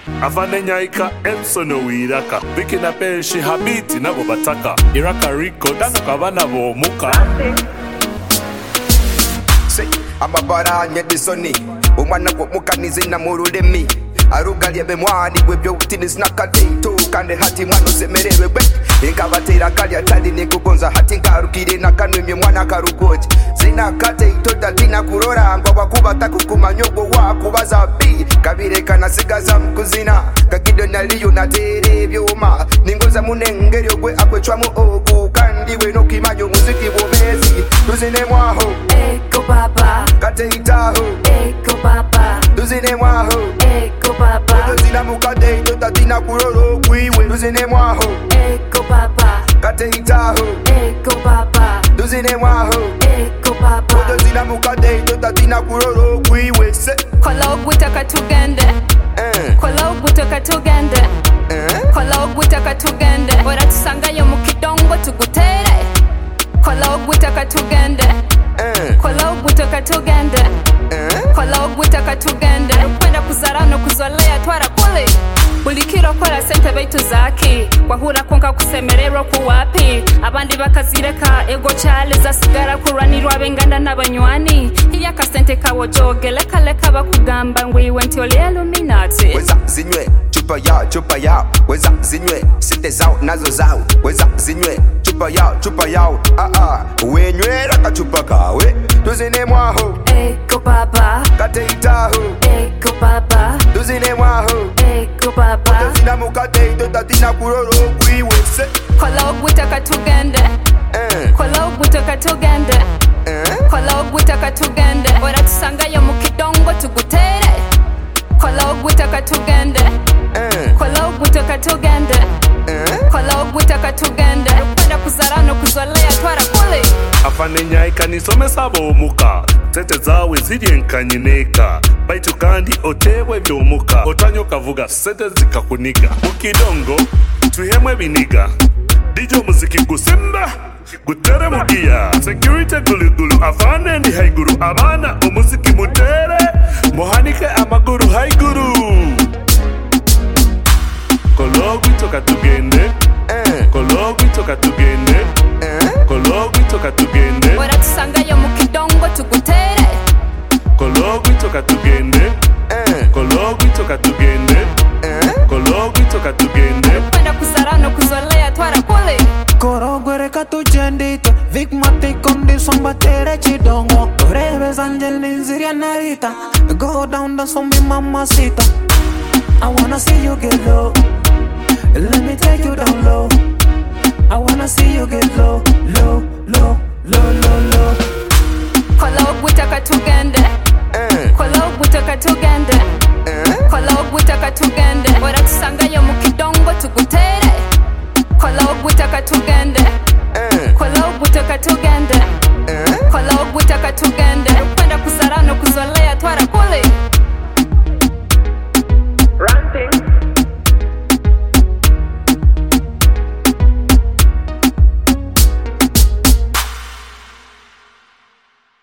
Afande Nyaika, Emsono Wiraka, Bikina Penshi Habiti nabo bataka, Iraka Rico, Dano Kabana bo Muka. Say, Amabara Nyedisoni, Umana Mukanizi na Murudemi. Arugalia memwani webyo utinis nakadito kande hati mwano semerewe we inkavatera kalya tadi nikugonza hati nkarukire nakanwemye mwana karugoje zinakate itoda tina kurora ngwa wakuba takukumanyogo wakubaza bi kabire kanasigaza mkuzina kakido naliyo natere byoma ningoza munengeryo gwe akwechwamu ogu kandi we nokimanyo muziki bobezi tuzine mwaho Eko baba kate itaho Eko baba tuzine mwaho Eko baba Tuzina mukade itota tina kuroro kwiwe tuzine mwaho Eko baba kate itaho Eko baba tuzine mwaho Eko baba Tuzina mukade itota tina kuroro kwiwe se Kola ogwitaka tugende Kola ogwitaka tugende Kola ogwitaka tugende Ora tusangayo mukidongo tugutere Kola ogwitaka tugende Kola ogwitaka tugende Kola ogwitaka tugende Kwenda kuzara no kuzolea twara kule Bulikiro kora sente baitu zaki Wahura konka kusemererwa kuwapi Abandi bakazireka ego chale zasigara kuranirwa benganda n'abanywani Iya kasente kawo jogele leka bakugamba ngwiwe nti oli Illuminati Weza zinywe chupa yao Weza zinywe sente zao nazo zao Weza zinywe chupa yao Wenywera kachupa kawe tuzine mwaho Eko baba kate itaho Eko baba tuzine mwaho Eko baba Tuzina mukade itota tina kuroro kwiwe se Kola ogwitaka tugende Kola ogwitaka tugende Kola ogwitaka tugende Ora tusangayo mukidongo tugutere Kola ogwitaka tugende Kola ogwitaka tugende Kola ogwitaka tugende Kwenda kuzara no kuzolea twara kule Afande Nyaika nisomesa bo Muka, Sente zawe ziryenkanyineka, Baitu kandi otewe byomuka, Otanyo kavuga sente zikakuniga, Mukidongo, tuhemwe biniga, Dijo muziki gusimba, gutere mugia, Security gulugulu, afande ndi haiguru, Abana umuziki mutere, Mohanike amaguru haiguru. Kologwi toka tugende, Kologwi toka tugende, Kologwi toka tugende, Ora tusangayo mukidongo tugutere Kologwi toka tugende, Kologwi toka tugende, Kologwi toka tugende. Kwenda kuzara no kuzolea twara kule Korogwere katujendita Vikmati condition batere chidongo Reves angel ninziria narita Go down dance for me mamacita I wanna see you get low Let me take you down low I wanna see you get low, low, low